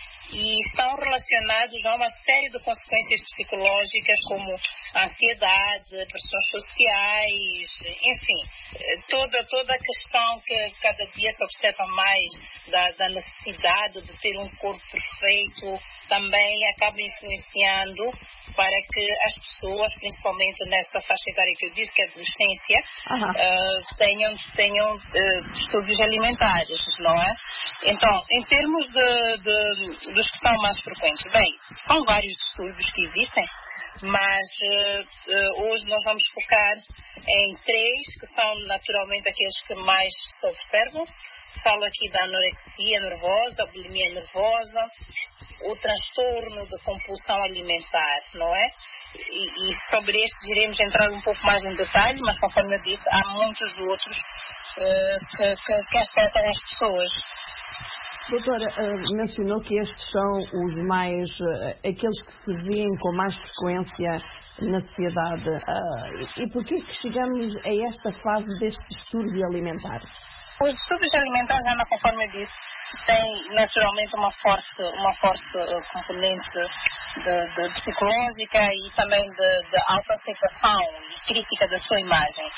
E estão relacionados a uma série de consequências psicológicas como a ansiedade, pressões sociais, enfim, toda, toda a questão que cada dia se observa mais da, da necessidade de ter um corpo perfeito também acaba influenciando para que as pessoas, principalmente nessa faixa etária que eu disse, que é a adolescência, uh, tenham, tenham uh, distúrbios alimentares, não é? Então, em termos de, de, dos que são mais frequentes, bem, são vários distúrbios que existem, mas uh, uh, hoje nós vamos focar em três, que são naturalmente aqueles que mais se observam. Falo aqui da anorexia nervosa, a bulimia nervosa, o transtorno de compulsão alimentar, não é? E, e sobre este iremos entrar um pouco mais em detalhe, mas conforme eu disse, há muitos outros uh, que, que, que afetam as pessoas. Doutora, uh, mencionou que estes são os mais, uh, aqueles que se veem com mais frequência na sociedade. Uh, e por que que chegamos a esta fase deste distúrbio alimentar? Os distúrbios alimentares, Ana, conforme eu disse, têm naturalmente uma forte, uma forte uh, componente de, de psicológica e também de, de autoaceitação e crítica da sua imagem.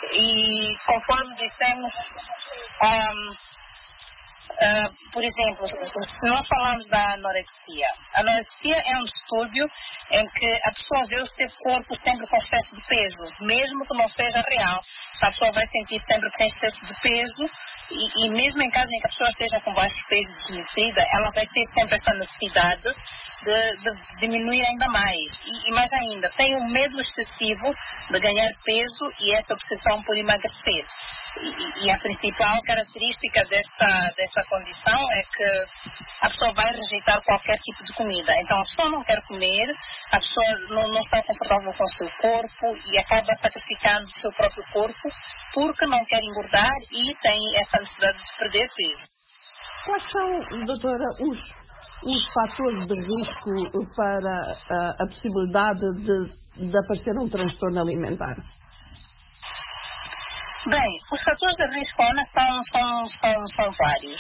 E conforme dissemos, um, Uh, por exemplo, se nós falamos da anorexia, a anorexia é um distúrbio em que a pessoa vê o seu corpo sempre com excesso de peso, mesmo que não seja real. A pessoa vai sentir sempre que tem excesso de peso e, e mesmo em caso em que a pessoa esteja com baixo peso desnutrida, ela vai ter sempre essa necessidade de, de diminuir ainda mais. E, e mais ainda, tem um medo excessivo de ganhar peso e essa obsessão por emagrecer. E, e a principal característica desta, desta condição é que a pessoa vai rejeitar qualquer tipo de comida. Então a pessoa não quer comer, a pessoa não, não está confortável com o seu corpo e acaba sacrificando o seu próprio corpo porque não quer engordar e tem essa necessidade de perder peso. Quais são, doutora, os, os fatores de risco para a, a possibilidade de, de aparecer um transtorno alimentar? Bem, os fatores de risco, Ana, são, são, são, são vários.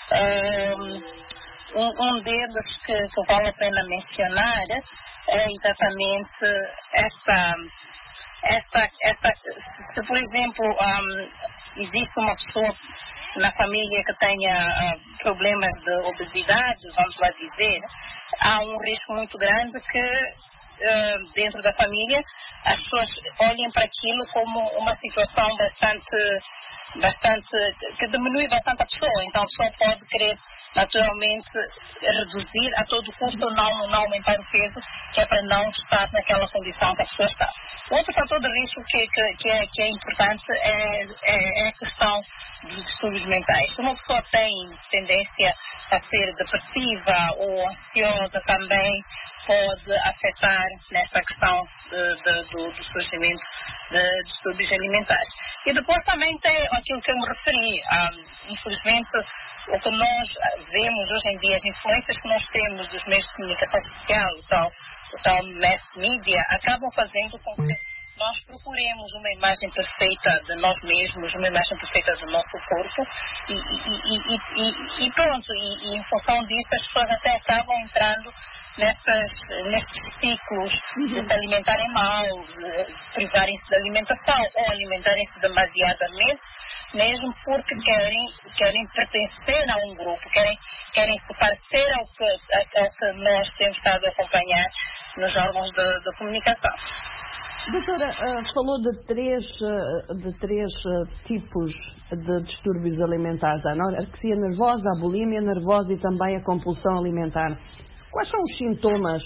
Um, um deles que, que vale a pena mencionar é exatamente essa, esta, esta, se, por exemplo, um, existe uma pessoa na família que tenha uh, problemas de obesidade, vamos lá dizer, há um risco muito grande que Uh, dentro da família, as pessoas olhem para aquilo como uma situação bastante, bastante, que diminui bastante a pessoa. Então a pessoa pode querer naturalmente reduzir a todo custo ou não, não aumentar o peso, que é para não estar naquela condição que a pessoa está. Outro fator de risco que, que, que, é, que é importante é, é, é a questão dos distúrbios mentais. Se uma pessoa tem tendência a ser depressiva ou ansiosa também, pode afetar nesta questão de, de, do, do surgimento de distúrbios alimentares. E depois também tem aquilo que eu me referi. Um, infelizmente, o que nós vemos hoje em dia, as influências que nós temos dos meios de comunicação social, o tal, o tal mass media, acabam fazendo com que nós procuremos uma imagem perfeita de nós mesmos, uma imagem perfeita do nosso corpo e, e, e, e, e pronto, e, e em função disso as pessoas até acabam entrando nestas, nestes ciclos de se alimentarem mal, de privarem-se de alimentação ou alimentarem-se demasiadamente, mesmo porque querem, querem pertencer a um grupo, querem, querem se parecer ao que, ao que nós temos estado a acompanhar nos órgãos de, de comunicação. Doutora, uh, falou de três, uh, de três uh, tipos de distúrbios alimentares: a anorexia nervosa, a bulimia nervosa e também a compulsão alimentar. Quais são os sintomas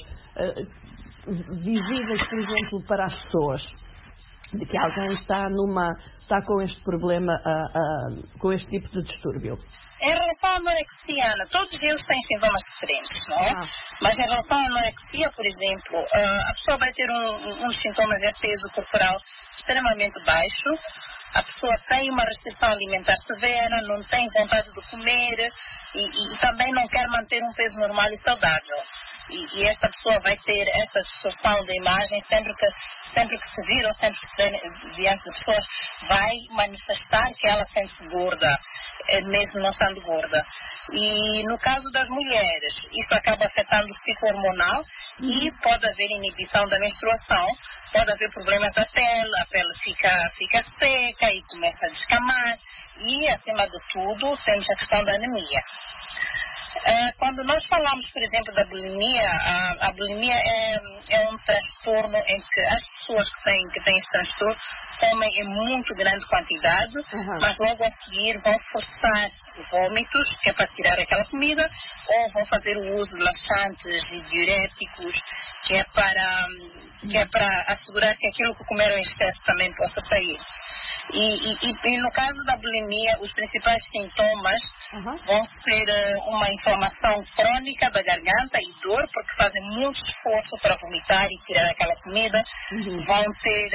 uh, visíveis, por exemplo, para as pessoas de que alguém está, numa, está com este problema, uh, uh, com este tipo de distúrbio? Em relação à anorexia, todos eles têm sintomas diferentes, não é? Ah. Mas em relação à anorexia, por exemplo, uh, a pessoa vai ter um, um, uns sintomas de peso corporal extremamente baixo, a pessoa tem uma restrição alimentar severa, não tem vontade de comer e, e também não quer manter um peso normal e saudável. E, e esta pessoa vai ter essa distorção da imagem sempre que, sempre que se vir ou sempre que se vê diante de pessoas, vai manifestar que ela sente-se gorda, mesmo não estando gorda. E no caso das mulheres, isso acaba afetando o ciclo hormonal e pode haver inibição da menstruação, pode haver problemas da pele, a pele fica, fica seca e começa a descamar e, acima de tudo, temos a questão da anemia. Uh, quando nós falamos, por exemplo, da bulimia, a, a bulimia é, é um transtorno em que as pessoas que têm, que têm esse transtorno comem em muito grande quantidade, uhum. mas logo a seguir vão forçar vômitos, que é para tirar aquela comida, ou vão fazer o uso de laxantes e diuréticos, que é para, que é para assegurar que aquilo que comeram em excesso também possa sair. E, e, e no caso da bulimia, os principais sintomas uhum. vão ser uh, uma inflamação crônica da garganta e dor, porque fazem muito esforço para vomitar e tirar aquela comida. Uhum. Vão ter,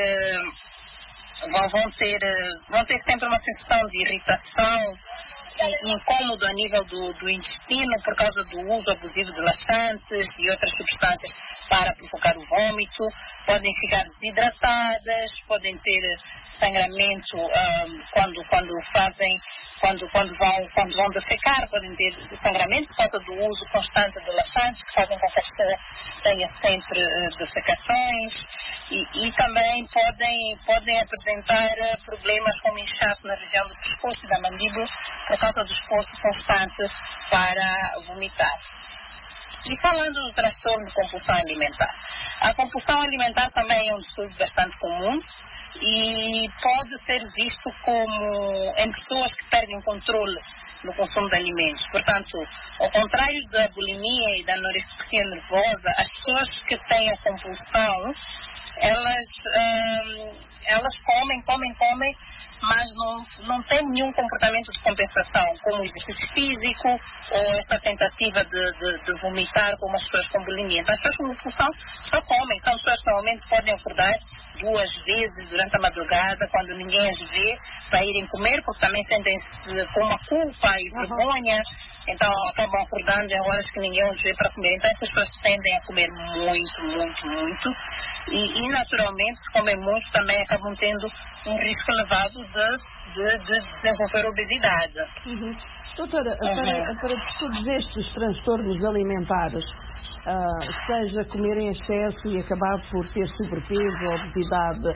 uh, vão, vão, ter, uh, vão ter sempre uma sensação de irritação e incômodo a nível do, do intestino por causa do uso abusivo de laxantes e outras substâncias para provocar o vômito. Podem ficar desidratadas, podem ter sangramento um, quando, quando fazem, quando, quando, vão, quando vão defecar, podem ter sangramento por causa do uso constante de laxantes, que fazem com que a pessoa tenha sempre uh, defecações e, e também podem, podem apresentar uh, problemas como inchaço na região do pescoço e da mandíbula por causa do esforço constante para vomitar. E falando do transtorno de compulsão alimentar, a compulsão alimentar também é um distúrbio bastante comum e pode ser visto como em pessoas que perdem o controle no consumo de alimentos. Portanto, ao contrário da bulimia e da anorexia nervosa, as pessoas que têm a compulsão, elas, hum, elas comem, comem, comem, mas não, não tem nenhum comportamento de compensação, como exercício físico ou essa tentativa de, de, de vomitar como as pessoas com bulimia. Então, as pessoas com compulsão só comem. São pessoas que normalmente podem acordar duas vezes durante a madrugada, quando ninguém as vê, para irem comer, porque também sentem-se com uma culpa e vergonha. Então, acabam acordando em horas que ninguém os vê para comer. Então, essas pessoas tendem a comer muito, muito, muito. E, e naturalmente, se comem muito, também acabam tendo um risco elevado de, de, de desenvolver obesidade. Uhum. Doutora, uhum. para, para todos estes transtornos alimentares, uh, seja comer em excesso e acabar por ter sobrepeso ou obesidade,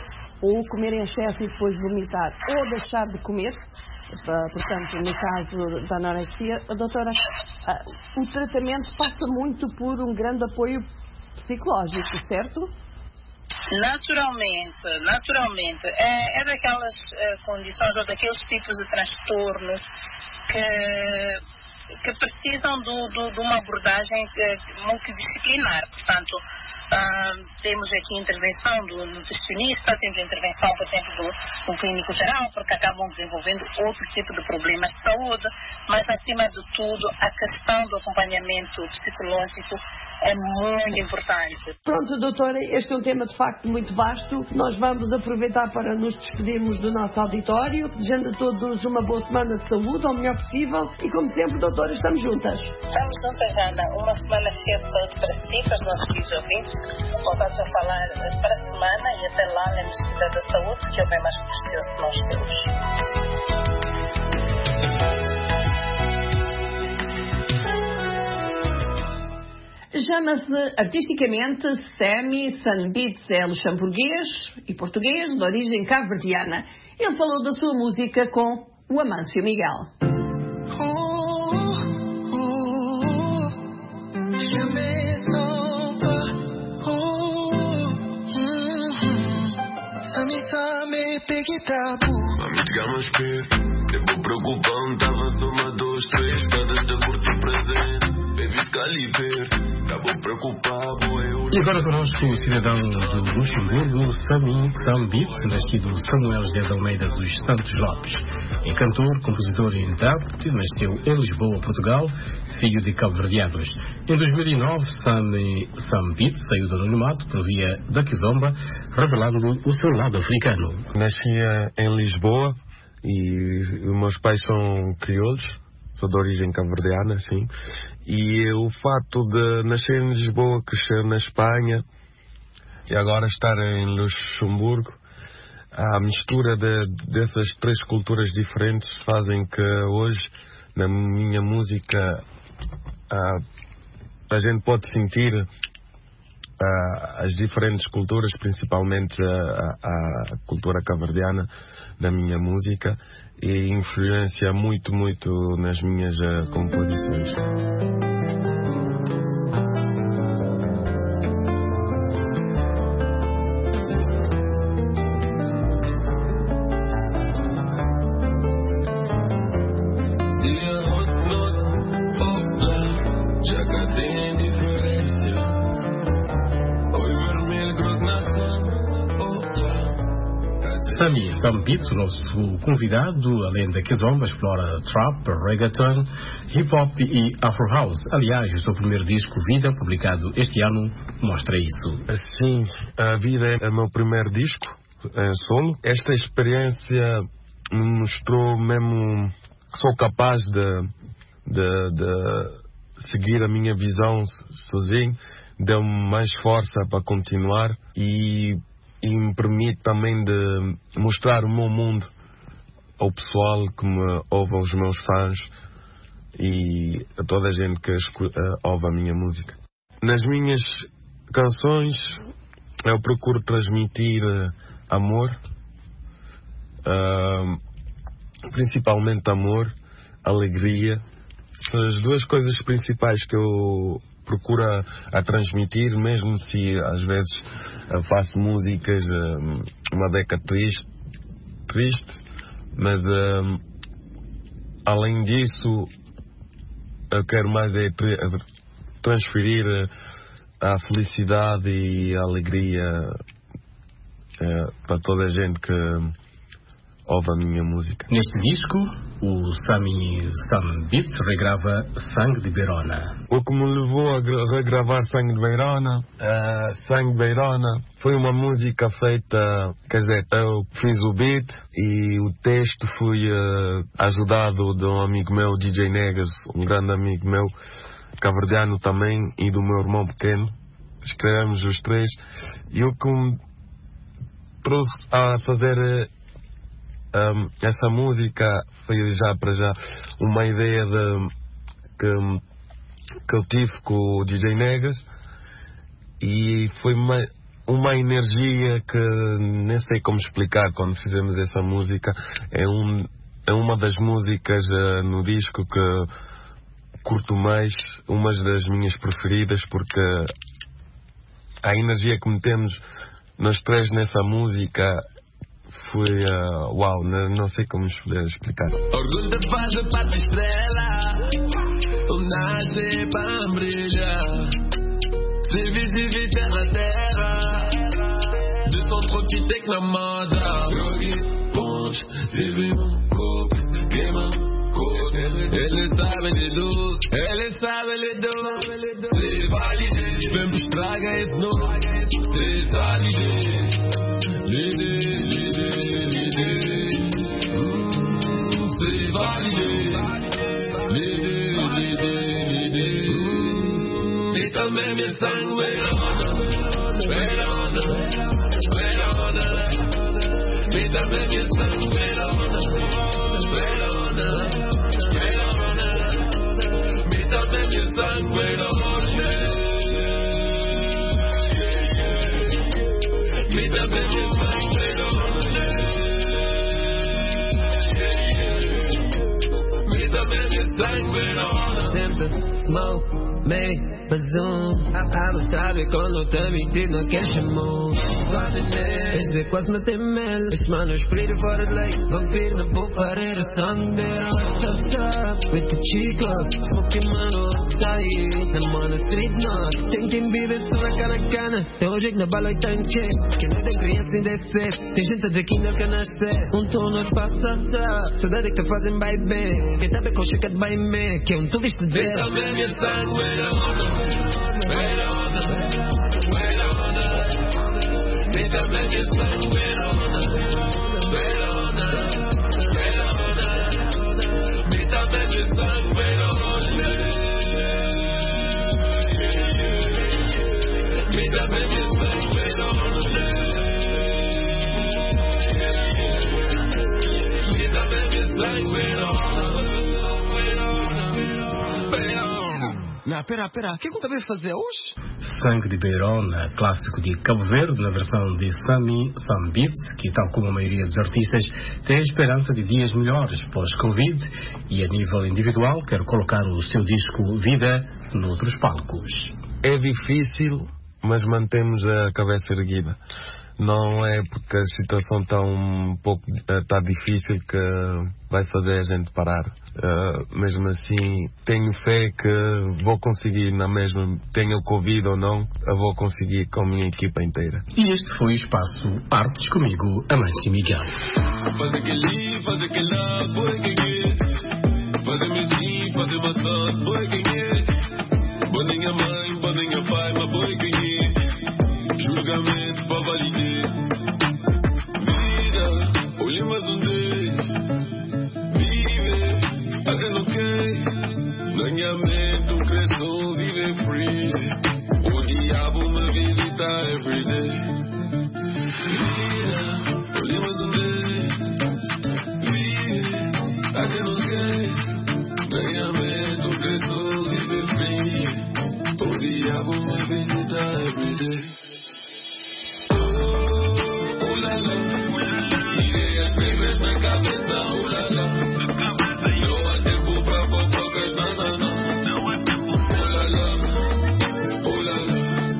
ou comer em excesso e depois vomitar, ou deixar de comer, portanto, no caso da anorexia, doutora, o tratamento passa muito por um grande apoio psicológico, certo? Naturalmente, naturalmente. É, é daquelas uh, condições ou daqueles tipos de transtornos que... que precisam do, do, de uma abordagem uh, multidisciplinar. Portanto, uh, temos aqui a intervenção do nutricionista, temos a intervenção, por exemplo, do, do clínico geral, porque acabam desenvolvendo outro tipo de problemas de saúde, mas, acima de tudo, a questão do acompanhamento psicológico é muito importante. Pronto, doutora, este é um tema de facto muito vasto. Nós vamos aproveitar para nos despedirmos do nosso auditório, desejando a todos uma boa semana de saúde, ao melhor possível, e como sempre, doutora, estamos juntas. Estamos juntas, Ana. Uma semana cheia de saúde para si, para os nossos queridos ouvintes. Voltamos a falar para a semana e até lá, lembre-se de cuidar da saúde, que é o bem mais precioso que nós temos. Chama-se artisticamente Sammy Sunbeats, é luxemburguês e português de origem cabo-verdiana. Ele falou da sua música com o Amâncio Miguel. Mami, digamos que eu vou preocupando, tava soma dois, três, cada de curto presente. Baby Caliber, acabou preocupado, eu... E agora conosco o cidadão do Luxemburgo, Sammy Sunbeats, nascido Samuel José de Almeida dos Santos Lopes. É cantor, compositor e intérprete, nasceu em Lisboa, Portugal, filho de cabo-verdianos. Em dois mil e nove, Sammy Sunbeats saiu do anonimato por via da Kizomba, revelando o seu lado africano. Nasci em Lisboa e os meus pais são crioulos. Sou de origem cabo-verdiana, sim. E o fato de nascer em Lisboa, crescer na Espanha e agora estar em Luxemburgo, a mistura de, dessas três culturas diferentes fazem que hoje, na minha música, a, a gente pode sentir a, as diferentes culturas, principalmente a, a, a cultura cabo-verdiana, na minha música, e influencia muito, muito nas minhas uh, composições. Sammy Sunbeats, o nosso convidado, além da Kizomba, explora trap, reggaeton, hip-hop e afro house. Aliás, o seu primeiro disco, Vida, publicado este ano, mostra isso. Sim, a Vida é o meu primeiro disco em solo. Esta experiência me mostrou mesmo que sou capaz de, de, de seguir a minha visão sozinho, deu-me mais força para continuar e E me permite também de mostrar o meu mundo ao pessoal que me ouve, aos meus fãs e a toda a gente que ouve a minha música. Nas minhas canções eu procuro transmitir amor, uh, principalmente amor, alegria. São as duas coisas principais que eu procura a transmitir, mesmo se às vezes uh, faço músicas uh, uma beca triste, triste mas uh, além disso eu quero mais é tra- transferir uh, a felicidade e a alegria uh, para toda a gente que ouve a minha música. Neste disco, o Sammy Sunbeats regrava Sangue de Beirona. O que me levou a regravar Sangue de Beirona, uh, Sangue de Beirona foi uma música feita, quer dizer, eu fiz o beat e o texto fui uh, ajudado de um amigo meu, D J Negas, um grande amigo meu, cabo-verdiano também, e do meu irmão pequeno. Escrevemos os três e o que me trouxe a fazer Um, essa música foi já para já uma ideia de, que, que eu tive com o D J Negas e foi uma energia que nem sei como explicar quando fizemos essa música. É, um, é uma das músicas uh, no disco que curto mais, uma das minhas preferidas, porque a energia que metemos nós três nessa música foi uh, uau, não, não sei como explicar. Orgulho de fazer parte estrela, o nascer para brilhar, se visível terra terra, de controle que tem na moda. Jogue ponte, se vê um copo, queima copo. Ele sabe de tudo, ele sabe de tudo. Se vale gente, vem pro estraga esse novo. Se tá ligeiro, ligeiro, ligeiro, ligeiro. Se vale gente, ligeiro, ligeiro, ligeiro. E também me sangue, verona, verona, verona. E também me sangue, verona, verona, verona. E também me sangue, verona. Sempre smoke, make a zoom. Ela sabe quando tá metido naquele chamou. Esse é quase me tem mel. Esse mano espírito fora de lei. Vampiro na bufareira, sangueira. Stop with the chica. Smoke mano, sai. Na mano street not. Tem quem vive só na cana cana. Tem hoje que na bala e tá em check. Que não tem criança em dezessete. Tem gente a dizer que ainda quer nascer. Um tono é passada. Saudade que tá fazendo bem bem. Quem tá bem com chica de bem me. Que é um tu viste de ver. Também me sangue, verona, verona, verona. Me também me sangue, verona, verona, verona. Me também me sangue, verona. Me também me sangue, verona. Me também me sangue, verona. Não, pera, pera, o que é que eu veio fazer hoje? Sangue de Beirona, clássico de Cabo Verde, na versão de Sami Sambit, que, tal como a maioria dos artistas, tem a esperança de dias melhores pós-Covid e, a nível individual, quer colocar o seu disco Vida noutros palcos. É difícil, mas mantemos a cabeça erguida. Não é porque a situação está um pouco está difícil que vai fazer a gente parar. Uh, mesmo assim, tenho fé que vou conseguir na mesma, tenha o Covid ou não, eu vou conseguir com a minha equipa inteira. E este foi o espaço Artes comigo, Amâncio Miguel. Fazer aquele, fazer aquela, foi quem é. Fazer medinho, fazer maçã, foi quem é. Boninha mãe, boninha pai, mas foi quem é. Julgamento para validar. Vida, olhe mais um dia. Vive, até não quer. Ganhamento, cresceu, vive free. O diabo me visita everyday. Vida, olhe mais um dia. Vive, até não quer. Ganhamento, cresceu, vive free. O diabo me visita everyday. Ideias negras na cabeça, ulala. Não há tempo pra fofocas, não, não, não. Não há tempo, ulala, ulala.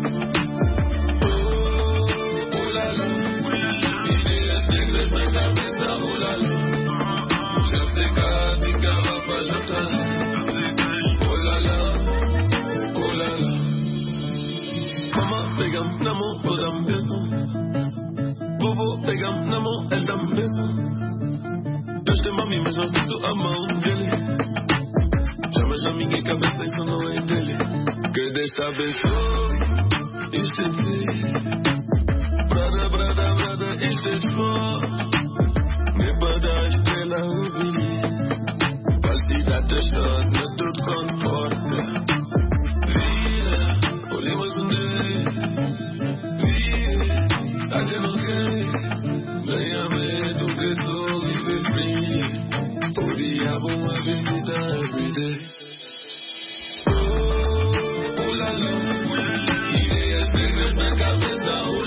Ulala, ideias negras na cabeça, ulala. Já sei que a garrafa já tá. Ulala, ulala. Mama, pega-me na mão, vou dar um beijo. Vovô, pega-me na mão, ele dá-me um beijo. Deus tem mami, mas não sinto a mão dele. Chamas na minha cabeça, isso não é dele. Que Deus te abençoe, isto é de si. Brada, brada, brada, isto é de fora. Me bada a estrela, ouvi. Falsidade da história, não tudo conforta. Vida, olhei mais um dia. Vive, até não quer. Ganha medo, que sou livre free. O diabo me visita everyday. Oh, oh la la. Ideias negras na cabeça.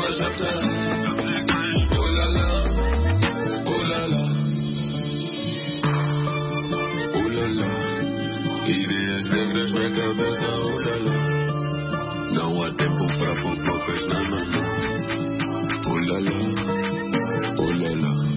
rush after us. Oh la la, oh la la, oh la la. Ideias negras na cabeça, oh la la. Não há tempo pra fofocas, não, não, não. Oh la la, oh la la.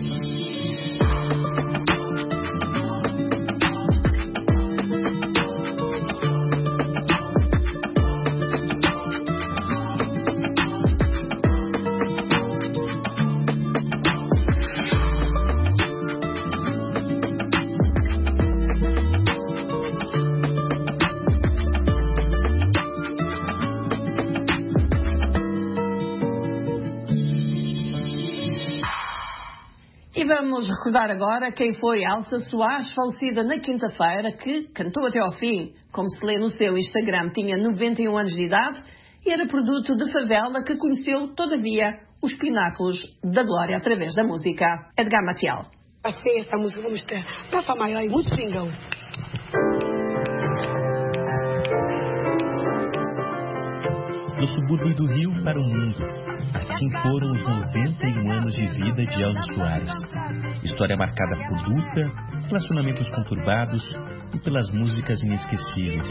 E vamos recordar agora quem foi Elsa Soares, falecida na quinta-feira, que cantou até ao fim. Como se lê no seu Instagram, tinha noventa e um anos de idade e era produto de favela que conheceu, todavia, os pináculos da glória através da música. Edgar Maciel. Passei essa música para mostrar Papa Maior e muito swingão. Do subúrbio do Rio para o mundo. Assim foram os noventa e um anos de vida de Elsa Soares. História marcada por luta, relacionamentos conturbados e pelas músicas inesquecíveis.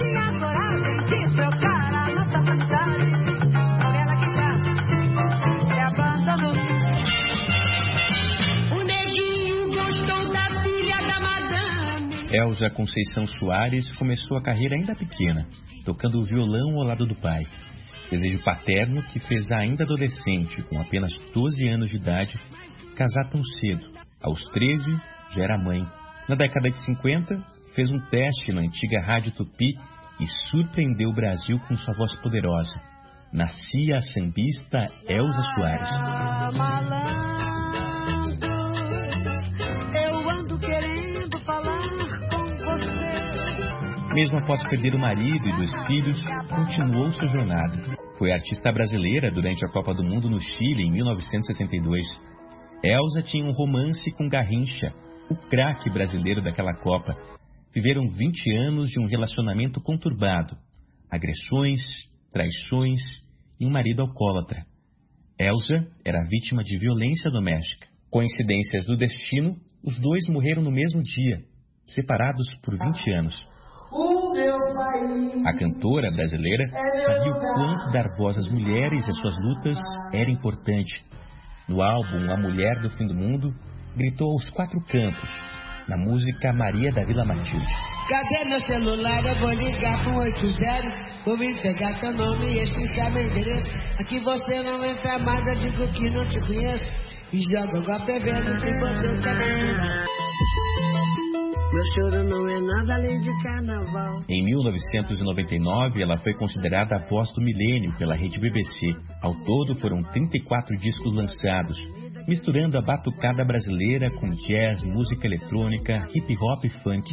Elsa Conceição Soares começou a carreira ainda pequena, tocando o violão ao lado do pai. Desejo paterno que fez ainda adolescente, com apenas doze anos de idade, casar tão cedo. Aos treze, já era mãe. Na década de cinquenta, fez um teste na antiga Rádio Tupi e surpreendeu o Brasil com sua voz poderosa. Nascia a sambista Elsa Soares. Eu ando querendo falar com você. Mesmo após perder o marido e dois filhos, continuou sua jornada. Foi artista brasileira durante a Copa do Mundo no Chile em mil novecentos e sessenta e dois. Elsa tinha um romance com Garrincha, o craque brasileiro daquela Copa. Viveram vinte anos de um relacionamento conturbado. Agressões, traições e um marido alcoólatra. Elsa era vítima de violência doméstica. Coincidências do destino, os dois morreram no mesmo dia, separados por vinte anos. A cantora brasileira sabia o quanto dar voz às mulheres e às suas lutas era importante. No álbum A Mulher do Fim do Mundo, gritou aos quatro cantos, na música Maria da Vila Matilde. Cadê meu celular? Eu vou ligar pro oito zero, vou me pegar seu nome e explicar meu endereço. Aqui você não entra mais, eu digo que não te conheço. E joga o golpe vendo que você também não. Meu choro não é nada além de carnaval. Em mil novecentos e noventa e nove, ela foi considerada a voz do milênio pela rede B B C. Ao todo, foram trinta e quatro discos lançados, misturando a batucada brasileira com jazz, música eletrônica, hip hop e funk.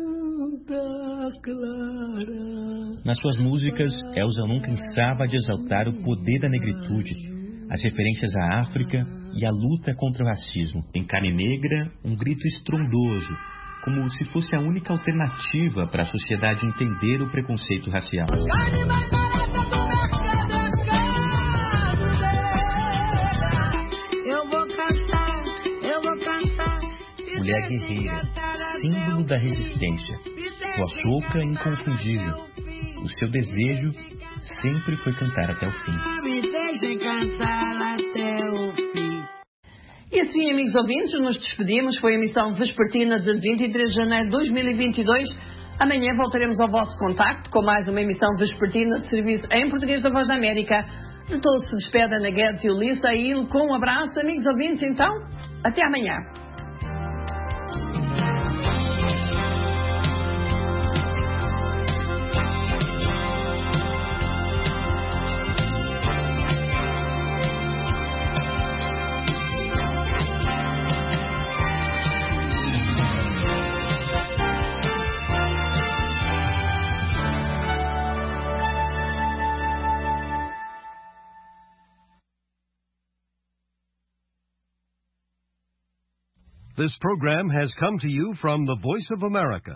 Nas suas músicas, Elsa não cansava de exaltar o poder da negritude, as referências à África e a luta contra o racismo. Em Carne Negra, um grito estrondoso, como se fosse a única alternativa para a sociedade entender o preconceito racial. Eu vou cantar, eu vou cantar. Mulher guerreira, símbolo da resistência, voz rouca e inconfundível. O seu desejo sempre foi cantar até o fim. Me deixem cantar até o fim. E assim, amigos ouvintes, nos despedimos. Foi a emissão vespertina de vinte e três de janeiro de dois mil e vinte e dois. Amanhã voltaremos ao vosso contacto com mais uma emissão vespertina de serviço em português da Voz da América. De todos se despede Ana Guedes e Ulissa Ail com um abraço, amigos ouvintes. Então, até amanhã. This program has come to you from the Voice of America,